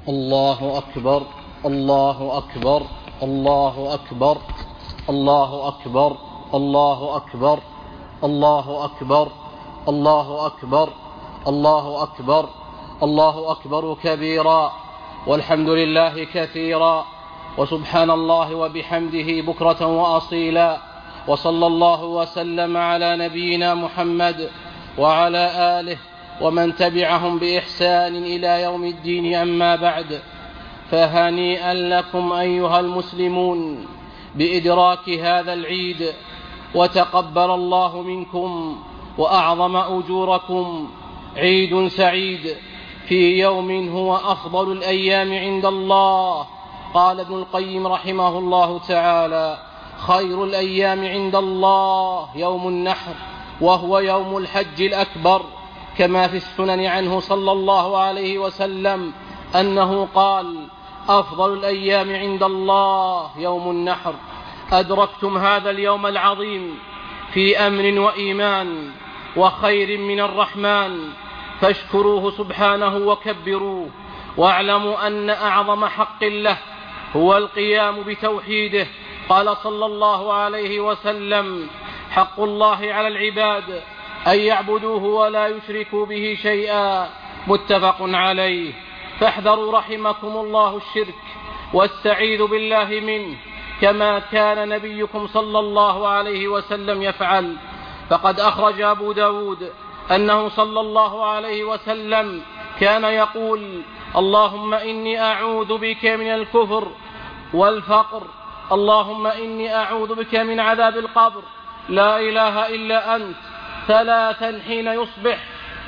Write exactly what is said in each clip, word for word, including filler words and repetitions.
الله أكبر الله أكبر الله أكبر الله أكبر الله أكبر الله أكبر الله أكبر الله أكبر الله أكبر كبيرا والحمد لله كثيرا وسبحان الله وبحمده بكرة وأصيلا وصلى الله وسلم على نبينا محمد وعلى آله ومن تبعهم بإحسان إلى يوم الدين. أما بعد، فهنيئا لكم أيها المسلمون بإدراك هذا العيد، وتقبل الله منكم وأعظم أجوركم. عيد سعيد في يوم هو أفضل الأيام عند الله. قال ابن القيم رحمه الله تعالى: خير الأيام عند الله يوم النحر، وهو يوم الحج الأكبر، كما في السنن عنه صلى الله عليه وسلم أنه قال: أفضل الأيام عند الله يوم النحر. أدركتم هذا اليوم العظيم في أمن وإيمان وخير من الرحمن، فاشكروه سبحانه وكبروه، واعلموا أن أعظم حق له هو القيام بتوحيده. قال صلى الله عليه وسلم: حق الله على العباد أن يعبدوه ولا يشركوا به شيئا، متفق عليه. فاحذروا رحمكم الله الشرك واستعيذوا بالله منه، كما كان نبيكم صلى الله عليه وسلم يفعل. فقد أخرج أبو داود أنه صلى الله عليه وسلم كان يقول: اللهم إني أعوذ بك من الكفر والفقر، اللهم إني أعوذ بك من عذاب القبر، لا إله إلا أنت، ثلاثا حين يصبح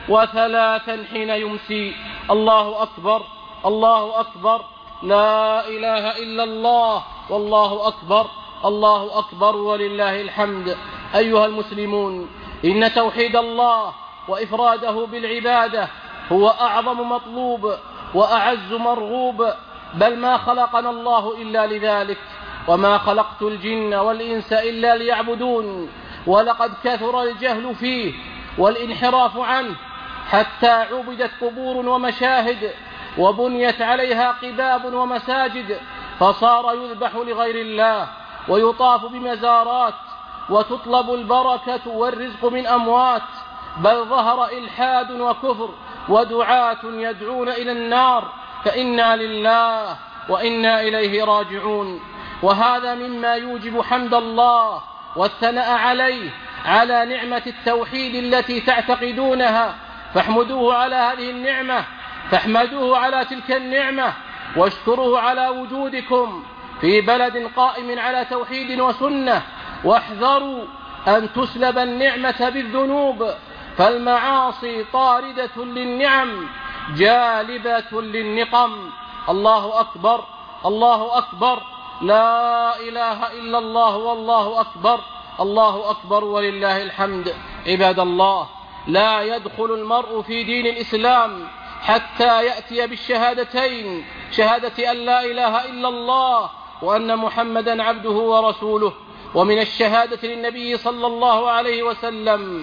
وثلاثا حين يمسي. الله أكبر الله أكبر، لا إله إلا الله، والله أكبر الله أكبر ولله الحمد. أيها المسلمون، إن توحيد الله وإفراده بالعبادة هو أعظم مطلوب وأعز مرغوب، بل ما خلقنا الله إلا لذلك، وما خلقت الجن والإنس إلا ليعبدون. ولقد كثر الجهل فيه والانحراف عنه، حتى عبدت قبور ومشاهد، وبنيت عليها قباب ومساجد، فصار يذبح لغير الله، ويطاف بمزارات، وتطلب البركة والرزق من أموات، بل ظهر إلحاد وكفر ودعاة يدعون إلى النار، فإنا لله وإنا إليه راجعون. وهذا مما يوجب حمد الله والثناء عليه على نعمة التوحيد التي تعتقدونها، فاحمدوه على هذه النعمة، فاحمدوه على تلك النعمة، واشكروه على وجودكم في بلد قائم على توحيد وسنة. واحذروا أن تسلب النعمة بالذنوب، فالمعاصي طاردة للنعم جالبة للنقم. الله أكبر الله أكبر، لا إله إلا الله، والله أكبر الله أكبر ولله الحمد. عباد الله، لا يدخل المرء في دين الإسلام حتى يأتي بالشهادتين، شهادة أن لا إله إلا الله وأن محمدا عبده ورسوله. ومن الشهادة للنبي صلى الله عليه وسلم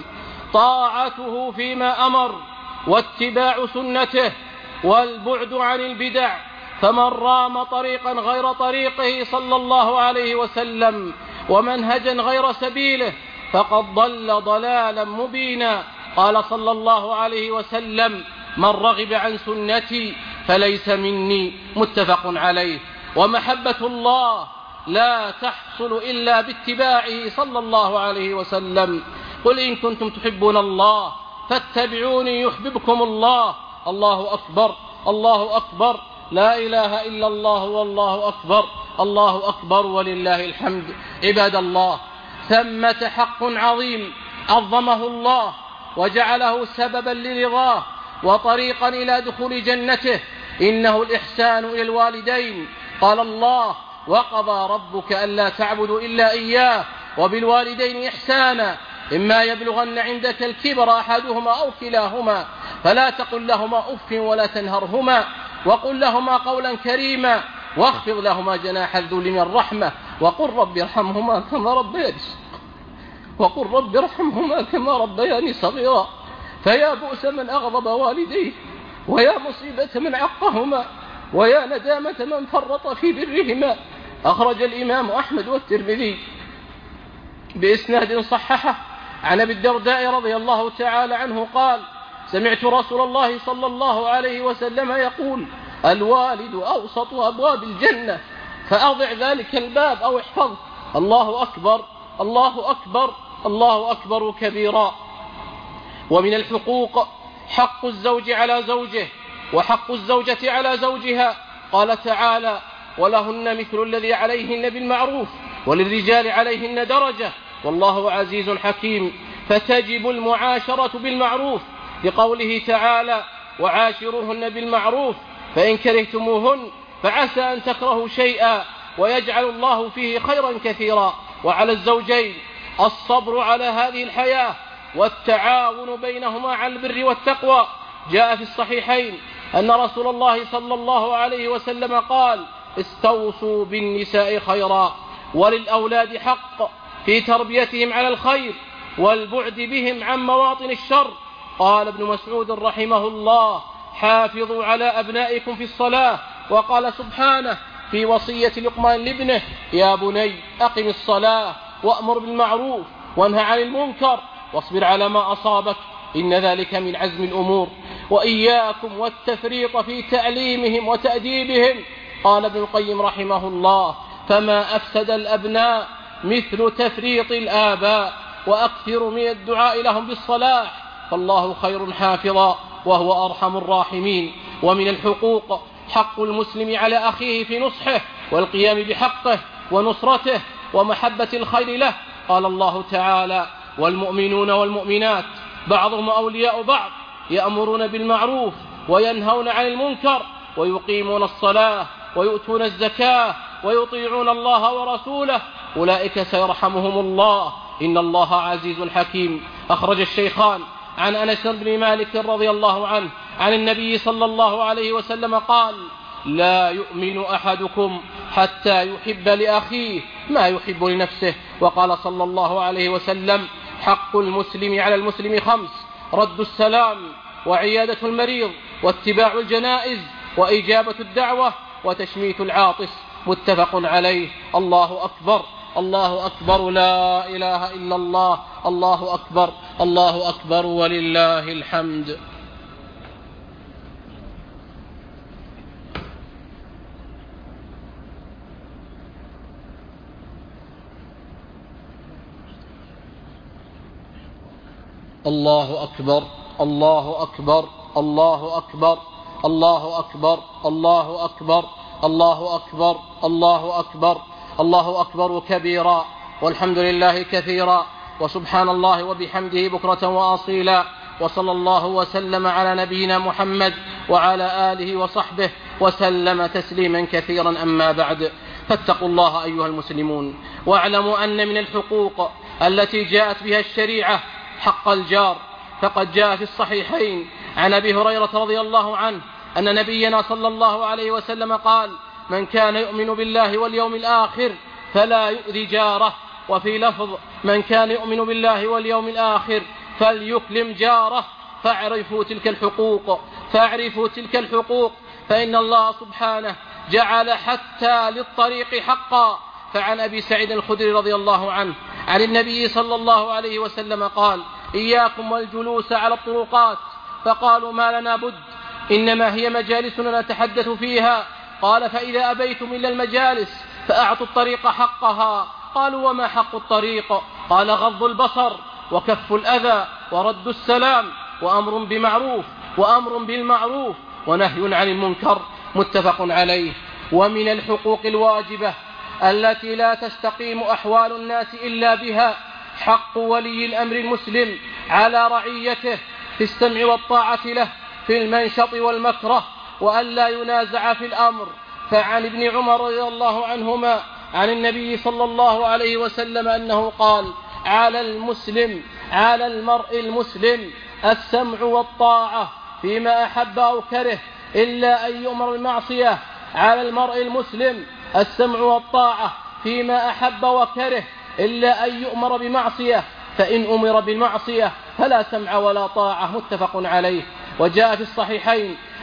طاعته فيما أمر، واتباع سنته، والبعد عن البدع. فمن رام طريقا غير طريقه صلى الله عليه وسلم ومنهجا غير سبيله فقد ضل ضلالا مبينا. قال صلى الله عليه وسلم: من رغب عن سنتي فليس مني، متفق عليه. ومحبة الله لا تحصل إلا باتباعه صلى الله عليه وسلم. قل إن كنتم تحبون الله فاتبعوني يحببكم الله. الله أكبر الله أكبر، لا إله إلا الله، والله أكبر الله أكبر ولله الحمد. عباد الله، ثمة حق عظيم عظمه الله وجعله سببا لرضاه وطريقا إلى دخول جنته، إنه الإحسان إلى الوالدين. قال الله: وقضى ربك ألا تعبدوا إلا إياه وبالوالدين إحسانا، إما يبلغن عندك الكبر أحدهما أو كلاهما فلا تقل لهما أف ولا تنهرهما، وقل لهما قولا كريما، واخفض لهما جناح الذل من الرحمة، وقل رب ارحمهما كما ربياني وقل رب ارحمهما كما ربياني صغيرا. فيا بؤس من أغضب والديه، ويا مصيبة من عقهما، ويا ندامة من فرط في برهما. أخرج الإمام أحمد والترمذي بإسناد صححه عن أبي الدرداء رضي الله تعالى عنه قال: سمعت رسول الله صلى الله عليه وسلم يقول: الوالد أوسط أبواب الجنة، فأضع ذلك الباب أو احفظه. الله أكبر الله أكبر الله أكبر كبيرا. ومن الحقوق حق الزوج على زوجه وحق الزوجة على زوجها. قال تعالى: ولهن مثل الذي عليهن بالمعروف وللرجال عليهن درجة والله عزيز حكيم. فتجب المعاشرة بالمعروف لقوله تعالى: وعاشروهن بالمعروف فإن كرهتموهن فعسى أن تكرهوا شيئا ويجعل الله فيه خيرا كثيرا. وعلى الزوجين الصبر على هذه الحياة والتعاون بينهما على البر والتقوى. جاء في الصحيحين أن رسول الله صلى الله عليه وسلم قال: استوصوا بالنساء خيرا. وللأولاد حق في تربيتهم على الخير والبعد بهم عن مواطن الشر. قال ابن مسعود رحمه الله: حافظوا على أبنائكم في الصلاة. وقال سبحانه في وصية لقمان لابنه: يا بني أقم الصلاة وأمر بالمعروف وانهى عن المنكر واصبر على ما أصابك إن ذلك من عزم الأمور. وإياكم والتفريط في تعليمهم وتأديبهم. قال ابن القيم رحمه الله: فما أفسد الأبناء مثل تفريط الآباء، وأكثر من الدعاء لهم بالصلاح، فالله خير حافظا وهو أرحم الراحمين. ومن الحقوق حق المسلم على أخيه في نصحه والقيام بحقه ونصرته ومحبة الخير له. قال الله تعالى: والمؤمنون والمؤمنات بعضهم أولياء بعض يأمرون بالمعروف وينهون عن المنكر ويقيمون الصلاة ويؤتون الزكاة ويطيعون الله ورسوله أولئك سيرحمهم الله إن الله عزيز حكيم. أخرج الشيخان عن أنس بن مالك رضي الله عنه عن النبي صلى الله عليه وسلم قال: لا يؤمن أحدكم حتى يحب لأخيه ما يحب لنفسه. وقال صلى الله عليه وسلم: حق المسلم على المسلم خمس: رد السلام وعيادة المريض واتباع الجنائز وإجابة الدعوة وتشميت العاطس. متفق عليه. الله أكبر الله أكبر لا إله إلا الله الله أكبر الله أكبر ولله الحمد. الله أكبر الله أكبر الله أكبر الله أكبر الله أكبر الله أكبر الله أكبر الله أكبر كبيرا والحمد لله كثيرا وسبحان الله وبحمده بكرة وأصيلا. وصلى الله وسلم على نبينا محمد وعلى آله وصحبه وسلم تسليما كثيرا. أما بعد، فاتقوا الله أيها المسلمون، واعلموا أن من الحقوق التي جاءت بها الشريعة حق الجار. فقد جاء في الصحيحين عن أبي هريرة رضي الله عنه أن نبينا صلى الله عليه وسلم قال: من كان يؤمن بالله واليوم الآخر فلا يؤذي جاره. وفي لفظ: من كان يؤمن بالله واليوم الآخر فليكرم جاره. فاعرفوا تلك الحقوق فاعرفوا تلك الحقوق فإن الله سبحانه جعل حتى للطريق حقا. فعن أبي سعيد الخدري رضي الله عنه عن النبي صلى الله عليه وسلم قال: إياكم والجلوس على الطرقات. فقالوا: ما لنا بد، إنما هي مجالسنا نتحدث فيها. قال: فإذا أبيتم إلا المجالس فأعطوا الطريق حقها. قالوا: وما حق الطريق؟ قال: غض البصر وكف الأذى ورد السلام وأمر بمعروف وأمر بالمعروف ونهي عن المنكر. متفق عليه. ومن الحقوق الواجبة التي لا تستقيم أحوال الناس إلا بها حق ولي الأمر المسلم على رعيته في السمع والطاعة له في المنشط والمكره، وأن لا ينازع في الأمر. فعن ابن عمر رضي الله عنهما عن النبي صلى الله عليه وسلم أنه قال: على المسلم على المرء المسلم السمع والطاعة فيما أحب أو كره إلا أن يؤمر بالمعصية. على المرء المسلم السمع والطاعة فيما أحب وكره إلا أن يؤمر بمعصية، فإن أمر بالمعصية فلا سمع ولا طاعة. متفق عليه. وجاء في الصحيحين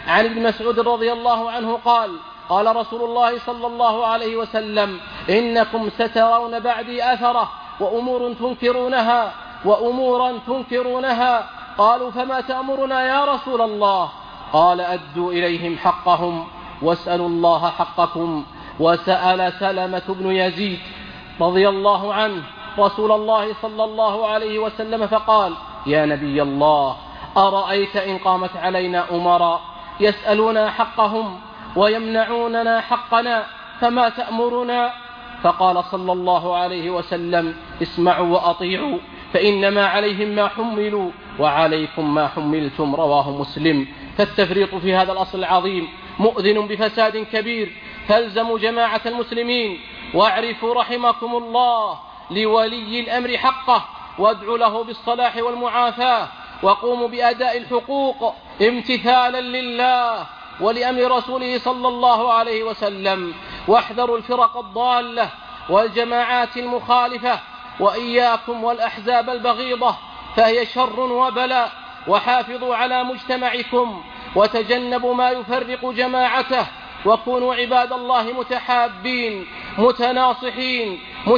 عن ابن مسعود رضي الله عنه قال قال رسول الله صلى الله عليه وسلم إنكم سترون بعدي أثرة وأمور تنكرونها وأمورا تنكرونها. قالوا فما تأمرنا يا رسول الله؟ قال أدوا إليهم حقهم واسألوا الله حقكم. وسأل سلمة بن يزيد رضي الله عنه رسول الله صلى الله عليه وسلم فقال يا نبي الله أرأيت إن قامت علينا أمراء يسألون حقهم ويمنعوننا حقنا فما تأمرنا؟ فقال صلى الله عليه وسلم اسمعوا وأطيعوا فإنما عليهم ما حملوا وعليكم ما حملتم. رواه مسلم. فالتفريط في هذا الأصل العظيم مؤذن بفساد كبير، فالزموا جماعة المسلمين واعرفوا رحمكم الله لولي الأمر حقه وادعوا له بالصلاح والمعافاة، وقوموا بأداء الحقوق امتثالا لله ولأمر رسوله صلى الله عليه وسلم، واحذروا الفرق الضالة والجماعات المخالفة، وإياكم والأحزاب البغيضة فهي شر وبلاء، وحافظوا على مجتمعكم وتجنبوا ما يفرق جماعته، وكونوا عباد الله متحابين متناصحين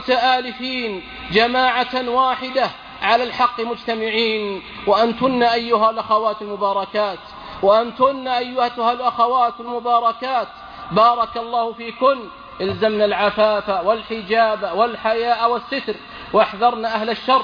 متآلفين جماعة واحدة على الحق مجتمعين. وأنتن أيها الأخوات المباركات وأنتن أيها الأخوات المباركات بارك الله فيكن الزمنا العفاف والحجاب والحياء والستر، واحذرن أهل الشر،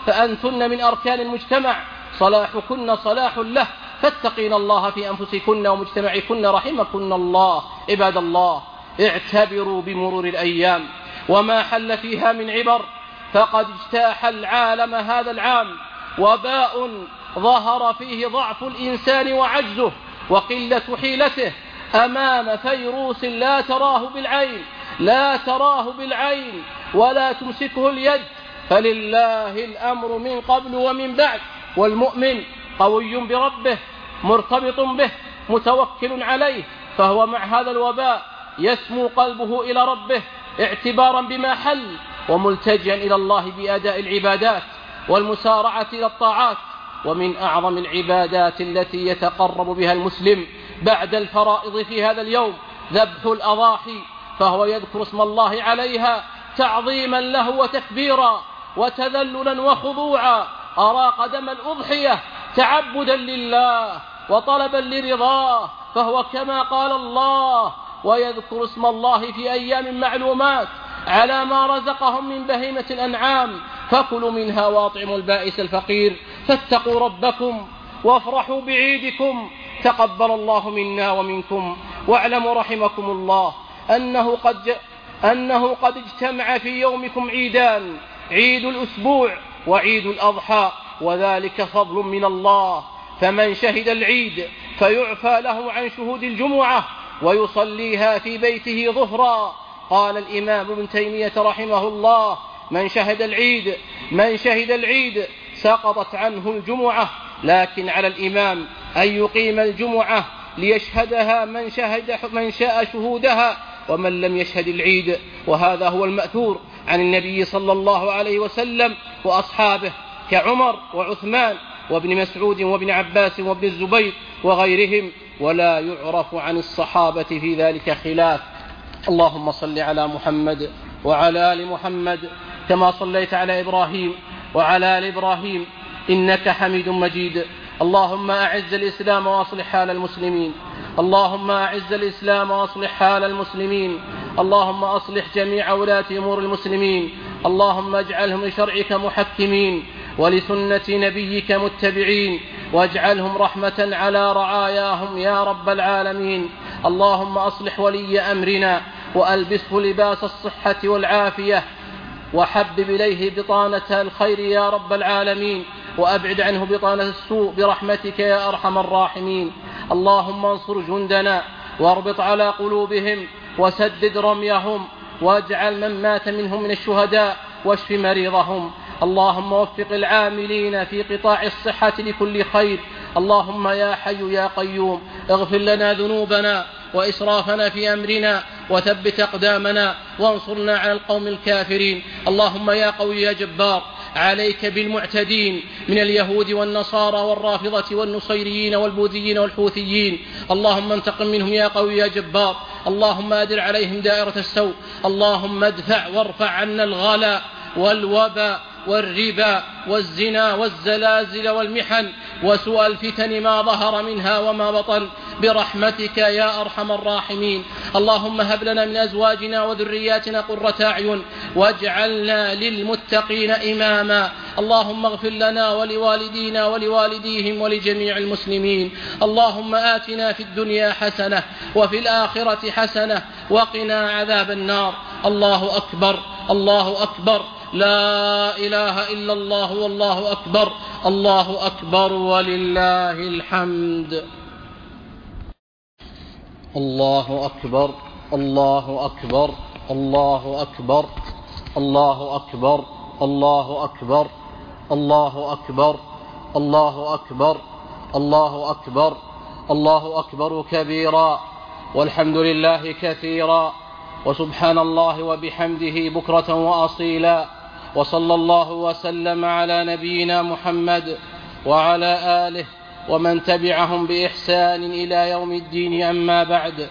فأنتن من أركان المجتمع، صلاحكن صلاح له، فاتقين الله في أنفسكن ومجتمعكن رحمكن الله. عباد الله اعتبروا بمرور الأيام وما حل فيها من عبر، فقد اجتاح العالم هذا العام وباء ظهر فيه ضعف الإنسان وعجزه وقلة حيلته أمام فيروس لا تراه بالعين لا تراه بالعين ولا تمسكه اليد، فلله الأمر من قبل ومن بعد، والمؤمن قوي بربه مرتبط به متوكل عليه، فهو مع هذا الوباء يسمو قلبه إلى ربه اعتبارا بما حل، وملتجئا إلى الله بأداء العبادات والمسارعة إلى الطاعات. ومن أعظم العبادات التي يتقرب بها المسلم بعد الفرائض في هذا اليوم ذبح الأضاحي، فهو يذكر اسم الله عليها تعظيما له وتكبيرا وتذللا وخضوعا، أراق دم الأضحية تعبدا لله وطلبا لرضاه، فهو كما قال الله ويذكر اسم الله في أيام معلومات على ما رزقهم من بهيمة الأنعام، فكلوا منها واطعموا البائس الفقير، فاتقوا ربكم وافرحوا بعيدكم، تقبل الله منا ومنكم. واعلموا رحمكم الله أنه قد, أنه قد اجتمع في يومكم عيدان، عيد الأسبوع وعيد الأضحى، وذلك فضل من الله، فمن شهد العيد فيعفى له عن شهود الجمعة ويصليها في بيته ظهرا. قال الإمام ابن تيمية رحمه الله من شهد العيد من شهد العيد سقطت عنه الجمعة، لكن على الإمام أن يقيم الجمعة ليشهدها من, شهد من شاء شهودها ومن لم يشهد العيد، وهذا هو المأثور عن النبي صلى الله عليه وسلم وأصحابه كعمر وعثمان وابن مسعود وابن عباس وابن الزبير وغيرهم، ولا يعرف عن الصحابة في ذلك خلاف. اللهم صل على محمد وعلى آل محمد كما صليت على إبراهيم وعلى آل إبراهيم إنك حميد مجيد. اللهم أعز الإسلام وأصلح حال المسلمين اللهم أعز الإسلام وأصلح حال المسلمين اللهم أصلح جميع ولاة أمور المسلمين، اللهم اجعلهم لشرعك محكمين ولسنة نبيك متبعين، واجعلهم رحمة على رعاياهم يا رب العالمين. اللهم أصلح ولي أمرنا وألبسه لباس الصحة والعافية، وحبب إليه بطانة الخير يا رب العالمين، وأبعد عنه بطانة السوء برحمتك يا أرحم الراحمين. اللهم انصر جندنا واربط على قلوبهم وسدد رميهم، واجعل من مات منهم من الشهداء واشف مريضهم. اللهم وفق العاملين في قطاع الصحة لكل خير. اللهم يا حي يا قيوم اغفر لنا ذنوبنا وإسرافنا في أمرنا وثبت أقدامنا وانصرنا على القوم الكافرين. اللهم يا قوي يا جبار عليك بالمعتدين من اليهود والنصارى والرافضة والنصيريين والبوذيين والحوثيين، اللهم انتقم منهم يا قوي يا جبار. اللهم أدر عليهم دائرة السوء. اللهم ادفع وارفع عنا الغلاء والوباء والربا والزنا والزلازل والمحن وسوء الفتن ما ظهر منها وما بطن برحمتك يا أرحم الراحمين. اللهم هب لنا من أزواجنا وذرياتنا قرة أعين واجعلنا للمتقين إماما. اللهم اغفر لنا ولوالدينا ولوالديهم ولجميع المسلمين. اللهم آتنا في الدنيا حسنة وفي الآخرة حسنة وقنا عذاب النار. الله أكبر الله أكبر، لا إله إلا الله والله أكبر، الله أكبر ولله الحمد. الله أكبر الله أكبر الله أكبر الله أكبر الله أكبر الله أكبر الله أكبر الله أكبر الله أكبر كبيرا، والحمد لله كثيرا، وسبحان الله وبحمده بكرة وأصيلا. وصلى الله وسلم على نبينا محمد وعلى آله ومن تبعهم بإحسان إلى يوم الدين. أما بعد،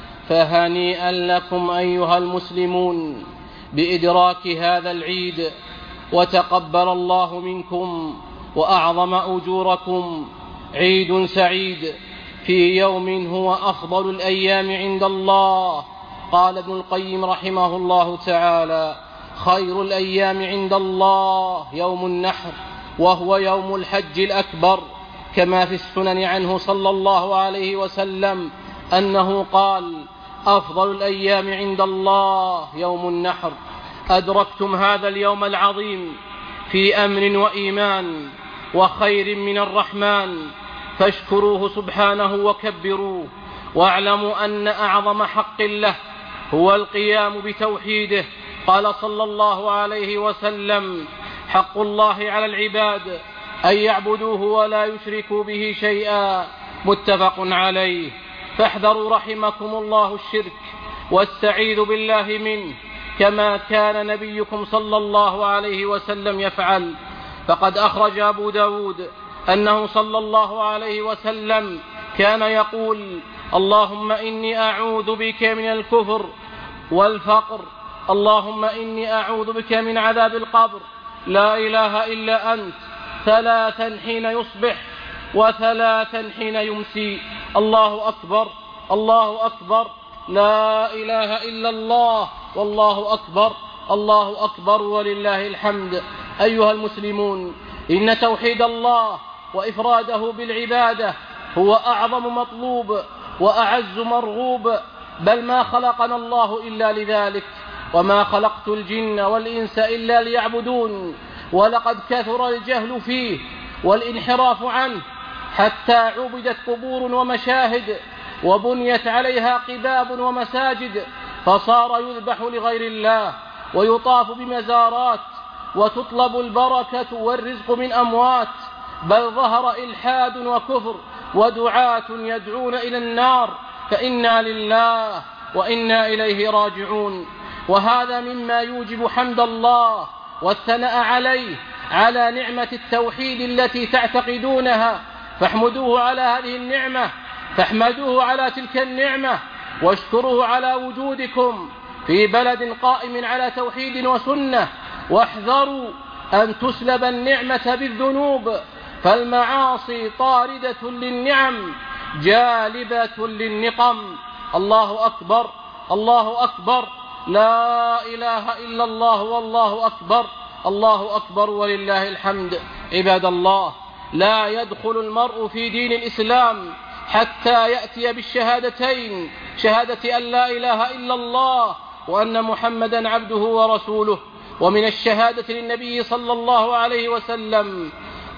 فهنيئا لكم أيها المسلمون بإدراك هذا العيد، وتقبل الله منكم وأعظم أجوركم. عيد سعيد في يوم هو أفضل الأيام عند الله. قال ابن القيم رحمه الله تعالى: خير الأيام عند الله يوم النحر، وهو يوم الحج الأكبر، كما في السنن عنه صلى الله عليه وسلم أنه قال: أفضل الأيام عند الله يوم النحر. أدركتم هذا اليوم العظيم في أمن وإيمان وخير من الرحمن، فاشكروه سبحانه وكبروه، واعلموا أن أعظم حق له هو القيام بتوحيده. قال صلى الله عليه وسلم: حق الله على العباد أن يعبدوه ولا يشركوا به شيئا، متفق عليه. فاحذروا رحمكم الله الشرك واستعيذوا بالله منه، كما كان نبيكم صلى الله عليه وسلم يفعل. فقد أخرج أبو داود أنه صلى الله عليه وسلم كان يقول: اللهم إني أعوذ بك من الكفر والفقر، اللهم إني أعوذ بك من عذاب القبر، لا إله إلا أنت، ثلاثا حين يصبح وثلاثا حين يمسي. الله أكبر الله أكبر، لا إله إلا الله والله أكبر، الله أكبر ولله الحمد. أيها المسلمون، إن توحيد الله وإفراده بالعبادة هو أعظم مطلوب وأعز مرغوب، بل ما خلقنا الله إلا لذلك، وما خلقت الجن والإنس إلا ليعبدون. ولقد كثر الجهل فيه والانحراف عنه، حتى عبدت قبور ومشاهد وبنيت عليها قباب ومساجد، فصار يذبح لغير الله ويطاف بمزارات وتطلب البركة والرزق من أموات، بل ظهر إلحاد وكفر ودعاة يدعون إلى النار، فإنا لله وإنا إليه راجعون. وهذا مما يوجب حمد الله والثناء عليه على نعمة التوحيد التي تعتقدونها، فاحمدوه على هذه النعمة، فاحمدوه على تلك النعمة، واشكروه على وجودكم في بلد قائم على توحيد وسنة. واحذروا أن تسلب النعمة بالذنوب، فالمعاصي طاردة للنعم جالبة للنقم. الله أكبر الله أكبر، لا إله إلا الله والله أكبر، الله أكبر ولله الحمد. عباد الله، لا يدخل المرء في دين الإسلام حتى يأتي بالشهادتين، شهادة أن لا إله إلا الله وأن محمدا عبده ورسوله. ومن الشهادة للنبي صلى الله عليه وسلم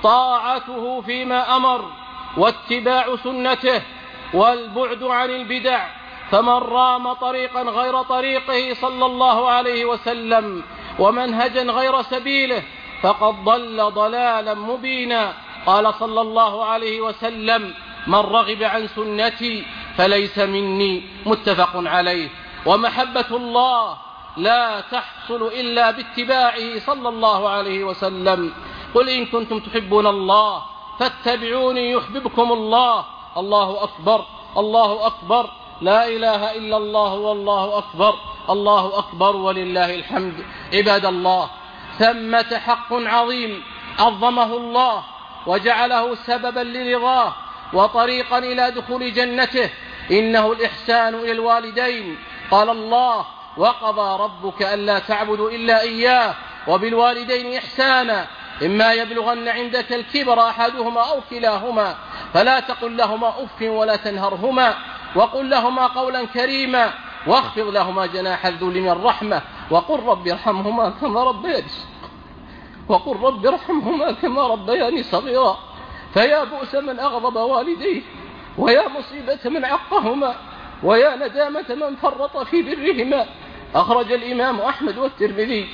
طاعته فيما أمر واتباع سنته والبعد عن البدع، فمن رام طريقا غير طريقه صلى الله عليه وسلم ومنهجا غير سبيله فقد ضل ضلالا مبينا. قال صلى الله عليه وسلم: من رغب عن سنتي فليس مني، متفق عليه. ومحبة الله لا تحصل إلا باتباعه صلى الله عليه وسلم. قل إن كنتم تحبون الله فاتبعوني يحببكم الله. الله أكبر الله أكبر، لا إله إلا الله والله أكبر، الله أكبر ولله الحمد. عباد الله، ثمة حق عظيم عظمه الله وجعله سببا لرضاه وطريقا إلى دخول جنته، إنه الإحسان إلى الوالدين. قال الله: وقضى ربك ألا تعبدوا إلا إياه وبالوالدين إحسانا إما يبلغن عندك الكبر أحدهما أو كلاهما فلا تقل لهما أف ولا تنهرهما وقل لهما قولا كريما واخفض لهما جناح الذل من الرحمة وقل رب ارحمهما كما ربياني وقل رب ارحمهما كما ربياني صغيرا. فيا بؤس من أغضب والديه، ويا مصيبة من عقهما، ويا ندامة من فرط في برهما. أخرج الإمام أحمد والترمذي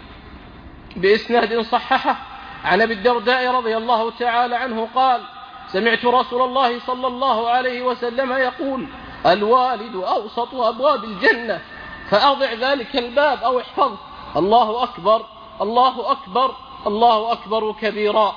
بإسناد صححه عن أبي الدرداء رضي الله تعالى عنه قال: سمعت رسول الله صلى الله عليه وسلم يقول: الوالد أوسط أبواب الجنة، فأضع ذلك الباب أو احفظه. الله أكبر الله أكبر الله أكبر كبيرا.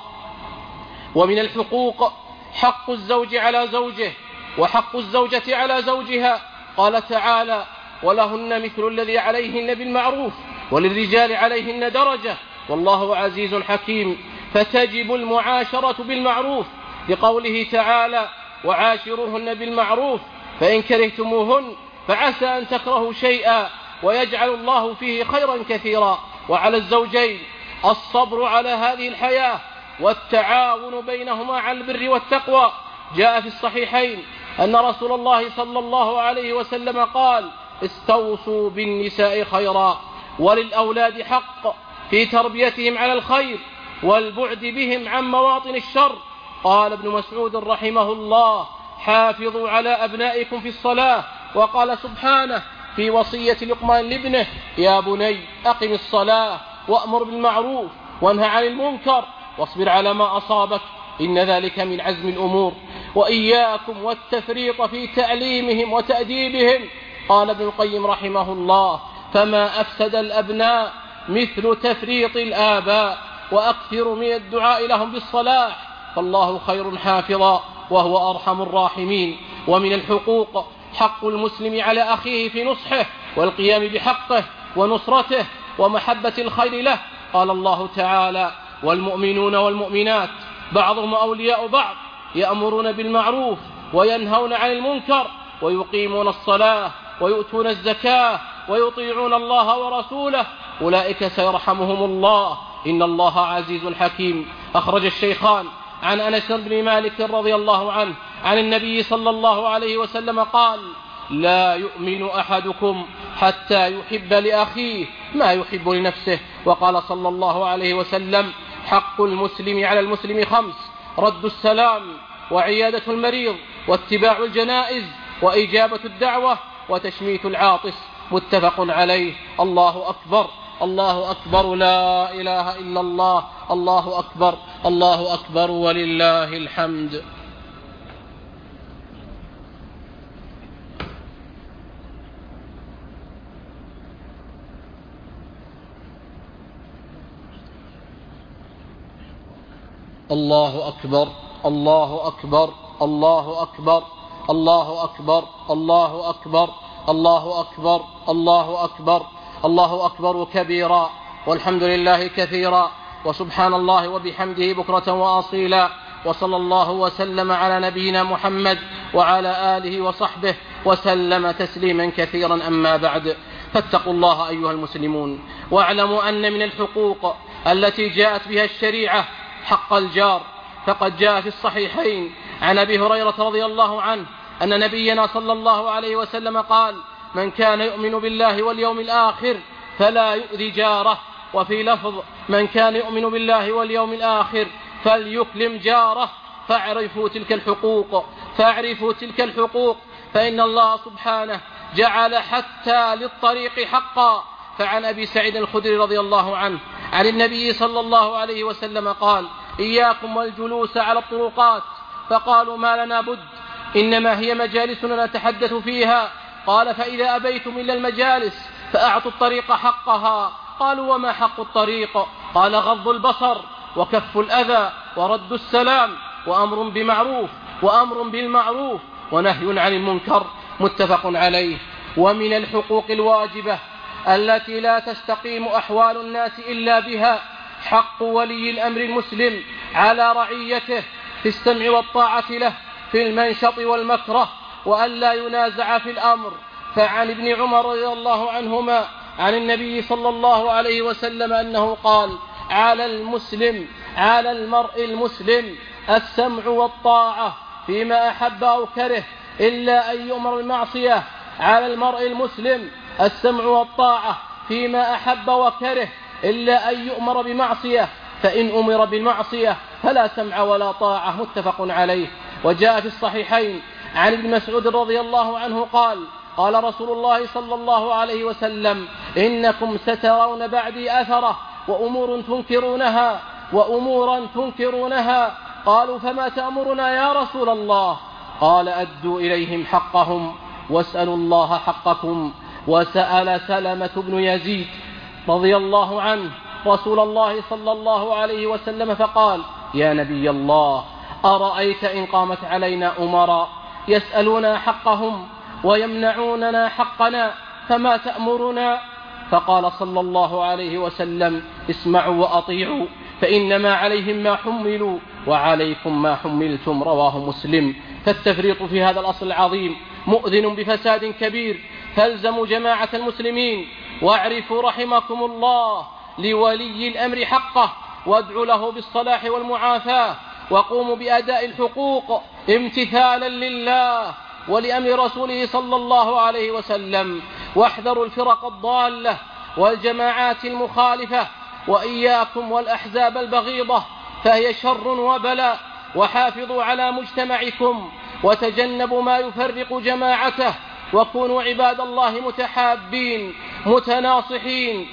ومن الحقوق حق الزوج على زوجه وحق الزوجة على زوجها. قال تعالى: ولهن مثل الذي عليهن بالمعروف وللرجال عليهن درجة والله عزيز حكيم. فتجب المعاشرة بالمعروف لقوله تعالى: وعاشروهن بالمعروف فإن كرهتموهن فعسى أن تكرهوا شيئا ويجعل الله فيه خيرا كثيرا. وعلى الزوجين الصبر على هذه الحياة والتعاون بينهما على البر والتقوى. جاء في الصحيحين أن رسول الله صلى الله عليه وسلم قال: استوصوا بالنساء خيرا. وللأولاد حق في تربيتهم على الخير والبعد بهم عن مواطن الشر. قال ابن مسعود رحمه الله: حافظوا على أبنائكم في الصلاة. وقال سبحانه في وصية لقمان لابنه: يا بني أقم الصلاة وأمر بالمعروف وانهى عن المنكر واصبر على ما أصابك إن ذلك من عزم الأمور. وإياكم والتفريط في تعليمهم وتأديبهم. قال ابن القيم رحمه الله: فما أفسد الأبناء مثل تفريط الآباء، وأكثر من الدعاء لهم بالصلاح فالله خير حافظا وهو أرحم الراحمين. ومن الحقوق حق المسلم على أخيه في نصحه والقيام بحقه ونصرته ومحبة الخير له. قال الله تعالى: والمؤمنون والمؤمنات بعضهم أولياء بعض يأمرون بالمعروف وينهون عن المنكر ويقيمون الصلاة ويؤتون الزكاة ويطيعون الله ورسوله أولئك سيرحمهم الله إن الله عزيز حكيم. أخرج الشيخان عن أنس بن مالك رضي الله عنه عن النبي صلى الله عليه وسلم قال: لا يؤمن أحدكم حتى يحب لأخيه ما يحب لنفسه. وقال صلى الله عليه وسلم: حق المسلم على المسلم خمس: رد السلام وعيادة المريض واتباع الجنائز وإجابة الدعوة وتشميت العاطس. متفق عليه. الله أكبر الله أكبر، لا إله إلا الله، الله أكبر الله أكبر ولله الحمد. الله أكبر الله أكبر الله أكبر الله أكبر الله أكبر الله أكبر الله أكبر الله أكبر كبيرا، والحمد لله كثيرا، وسبحان الله وبحمده بكرة وأصيلا. وصلى الله وسلم على نبينا محمد وعلى آله وصحبه وسلم تسليما كثيرا. أما بعد، فاتقوا الله أيها المسلمون، واعلموا أن من الحقوق التي جاءت بها الشريعة حق الجار. فقد جاء في الصحيحين عن أبي هريرة رضي الله عنه أن نبينا صلى الله عليه وسلم قال: من كان يؤمن بالله واليوم الآخر فلا يؤذي جاره. وفي لفظ: من كان يؤمن بالله واليوم الآخر فليكرم جاره. فاعرفوا تلك الحقوق فاعرفوا تلك الحقوق فإن الله سبحانه جعل حتى للطريق حقا. فعن أبي سعيد الخدري رضي الله عنه عن النبي صلى الله عليه وسلم قال: إياكم والجلوس على الطرقات. فقالوا: ما لنا بد، إنما هي مجالسنا نتحدث فيها. قال: فإذا أبيتم إلا المجالس فأعطوا الطريق حقها. قالوا: وما حق الطريق؟ قال: غض البصر وكف الأذى ورد السلام وأمر بمعروف وأمر بالمعروف ونهي عن المنكر. متفق عليه. ومن الحقوق الواجبة التي لا تستقيم أحوال الناس إلا بها حق ولي الأمر المسلم على رعيته في السمع والطاعة له في المنشط والمكره، وأن لا ينازع في الأمر. فعن ابن عمر رضي الله عنهما عن النبي صلى الله عليه وسلم أنه قال: على المسلم على المرء المسلم السمع والطاعة فيما أحب أو كره إلا أن يؤمر بالمعصية. على المرء المسلم السمع والطاعة فيما أحب وكره إلا أن يؤمر بمعصية، فإن أمر بالمعصية فلا سمع ولا طاعة. متفق عليه. وجاء في الصحيحين عن ابن مسعود رضي الله عنه قال: قال رسول الله صلى الله عليه وسلم: إنكم سترون بعدي أثرة وأمور تنكرونها وأمورا تنكرونها. قالوا: فما تأمرنا يا رسول الله؟ قال: أدوا إليهم حقهم واسألوا الله حقكم. وسأل سلمة بن يزيد رضي الله عنه رسول الله صلى الله عليه وسلم فقال: يا نبي الله، أرأيت إن قامت علينا أمراء يسألون حقهم ويمنعوننا حقنا فما تأمرنا؟ فقال صلى الله عليه وسلم: اسمعوا وأطيعوا فإنما عليهم ما حملوا وعليكم ما حملتم. رواه مسلم. فالتفريط في هذا الأصل العظيم مؤذن بفساد كبير، فالزموا جماعة المسلمين واعرفوا رحمكم الله لولي الأمر حقه وادعوا له بالصلاح والمعافاة، وقوموا بأداء الحقوق امتثالا لله ولأمر رسوله صلى الله عليه وسلم. واحذروا الفرق الضالة والجماعات المخالفة، وإياكم والأحزاب البغيضة فهي شر وبلاء. وحافظوا على مجتمعكم وتجنبوا ما يفرق جماعته، وكونوا عباد الله متحابين متناصحين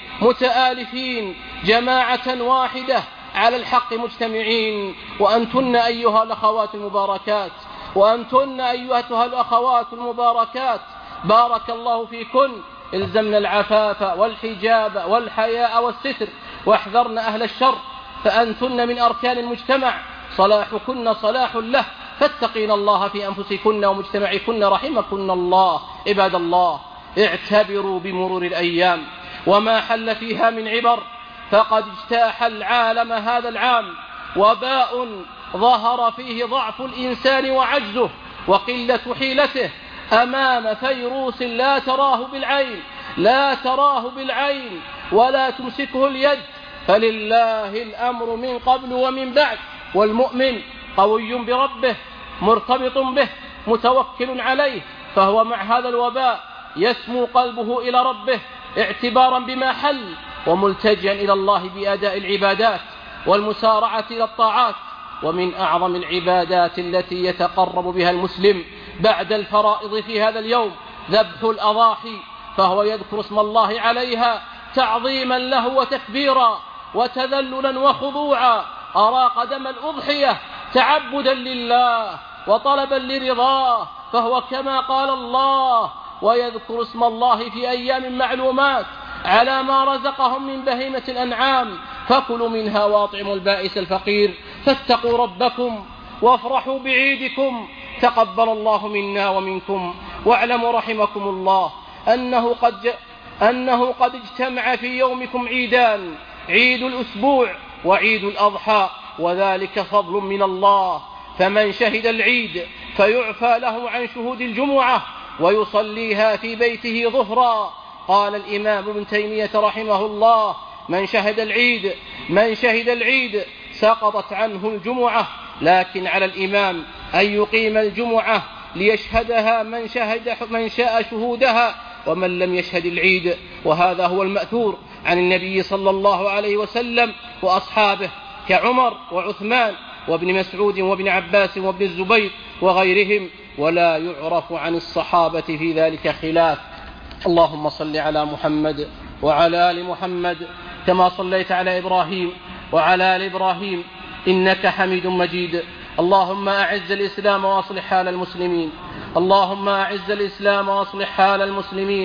متآلفين جماعة واحدة على الحق مجتمعين. وأنتن أيها الأخوات المباركات وأنتن أيها الأخوات المباركات بارك الله فيكن، الزمنا العفاف والحجاب والحياء والستر، واحذرن أهل الشر، فأنتن من أركان المجتمع، صلاحكن صلاح له، فاتقين الله في أنفسكن ومجتمعكن رحمكن الله. عباد الله، اعتبروا بمرور الأيام وما حل فيها من عبر، فقد اجتاح العالم هذا العام وباء ظهر فيه ضعف الإنسان وعجزه وقلة حيلته أمام فيروس لا تراه بالعين لا تراه بالعين ولا تمسكه اليد، فلله الأمر من قبل ومن بعد، والمؤمن قوي بربه مرتبط به متوكل عليه، فهو مع هذا الوباء يسمو قلبه إلى ربه اعتبارا بما حل، وملتجئا إلى الله بأداء العبادات والمسارعة إلى الطاعات. ومن أعظم العبادات التي يتقرب بها المسلم بعد الفرائض في هذا اليوم ذبح الأضاحي، فهو يذكر اسم الله عليها تعظيما له وتكبيرا وتذللا وخضوعا، أراق دم الأضحية تعبدا لله وطلبا لرضاه، فهو كما قال الله: ويذكر اسم الله في أيام معلومات على ما رزقهم من بهيمة الأنعام فكلوا منها واطعموا البائس الفقير، فاتقوا ربكم وافرحوا بعيدكم، تقبل الله منا ومنكم. واعلموا رحمكم الله أنه قد, أنه قد اجتمع في يومكم عيدان، عيد الأسبوع وعيد الأضحى، وذلك فضل من الله، فمن شهد العيد فيعفى له عن شهود الجمعة ويصليها في بيته ظهرا. قال الإمام ابن تيمية رحمه الله: من شهد العيد من شهد العيد سقطت عنه الجمعة، لكن على الإمام أن يقيم الجمعة ليشهدها من شهد من شاء شهودها ومن لم يشهد العيد، وهذا هو المأثور عن النبي صلى الله عليه وسلم وأصحابه كعمر وعثمان وابن مسعود وابن عباس وابن الزبير وغيرهم، ولا يعرف عن الصحابة في ذلك خلاف. اللهم صل على محمد وعلى آل محمد كما صليت على إبراهيم وعلى آل إبراهيم إنك حميد مجيد. اللهم أعز الإسلام وأصلح حال المسلمين اللهم أعز الإسلام وأصلح حال المسلمين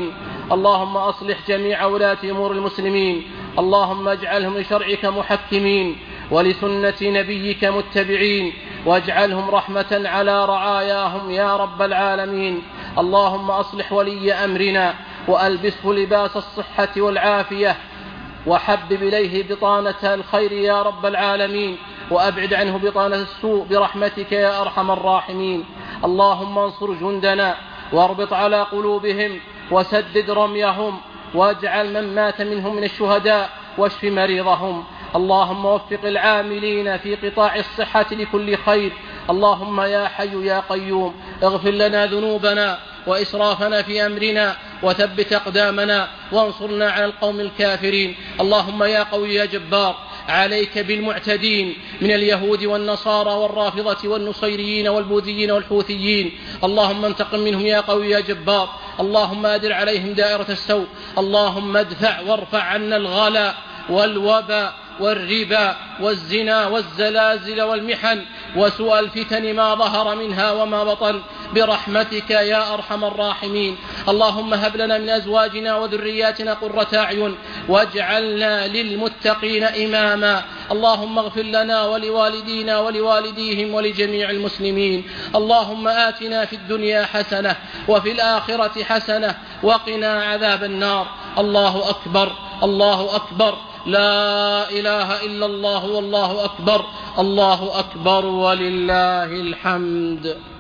اللهم أصلح جميع ولاة أمور المسلمين، اللهم اجعلهم لشرعك محكمين ولسنة نبيك متبعين، واجعلهم رحمة على رعاياهم يا رب العالمين. اللهم أصلح ولي أمرنا وألبسه لباس الصحة والعافية، وحبب إليه بطانة الخير يا رب العالمين، وأبعد عنه بطانة السوء برحمتك يا أرحم الراحمين. اللهم انصر جندنا واربط على قلوبهم وسدد رميهم، واجعل من مات منهم من الشهداء واشف مريضهم. اللهم وفق العاملين في قطاع الصحة لكل خير. اللهم يا حي يا قيوم اغفر لنا ذنوبنا وإسرافنا في أمرنا وثبت أقدامنا وانصرنا على القوم الكافرين. اللهم يا قوي يا جبار عليك بالمعتدين من اليهود والنصارى والرافضة والنصيريين والبوذيين والحوثيين. اللهم انتقم منهم يا قوي يا جبار. اللهم أدر عليهم دائرة السوء. اللهم ادفع وارفع عنا الغلاء والوباء والربا والزنا والزلازل والمحن وسوء الفتن ما ظهر منها وما بطن برحمتك يا أرحم الراحمين. اللهم هب لنا من أزواجنا وذرياتنا قرة أعين واجعلنا للمتقين إماما. اللهم اغفر لنا ولوالدينا ولوالديهم ولجميع المسلمين. اللهم آتنا في الدنيا حسنة وفي الآخرة حسنة وقنا عذاب النار. الله أكبر الله أكبر، لا إله إلا الله والله أكبر، الله أكبر ولله الحمد.